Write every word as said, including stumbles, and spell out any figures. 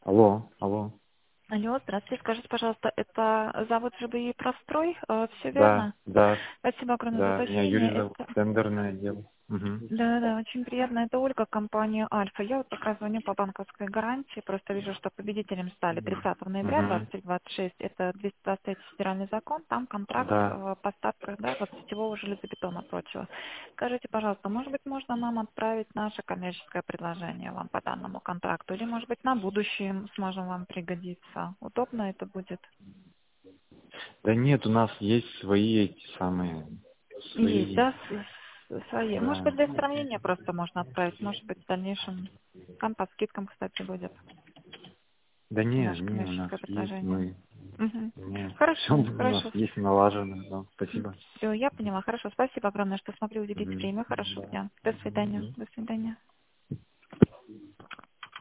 Алло, алло. Алло, здравствуйте. Скажите, пожалуйста, это завод ЖБИ «Простстрой»? Все Да, верно? да, Спасибо огромное за да. Меня Юрий уточнение. зовут, Это... тендерное дело. Угу. Да, да, очень приятно. Это Ольга, компания «Альфа». Я вот как раз звоню по банковской гарантии. Просто вижу, что победителем стали тридцатого ноября Угу. двадцать двадцать шесть. Это двести двадцать третий федеральный закон. Там контракт Да. о поставках, да, вот сетевого железобетона прочего. Скажите, пожалуйста, может быть, можно нам отправить наше коммерческое предложение вам по данному контракту? Или, может быть, на будущее сможем вам пригодиться? Удобно это будет? Да нет, у нас есть свои эти самые, Есть, свои, да, с- с- свои. Может да. быть, для сравнения просто можно отправить. Может быть, в дальнейшем там по скидкам, кстати, будет Да не, наше не, у нас коммерческое есть, предложение. мы, Мгм. не, все Хорошо, у нас хорошо. есть налажено, да. Спасибо. Все, я поняла. Хорошо, спасибо огромное, что смогли уделить Мгм. время. Хорошего Да. дня. До свидания. Мгм. До свидания.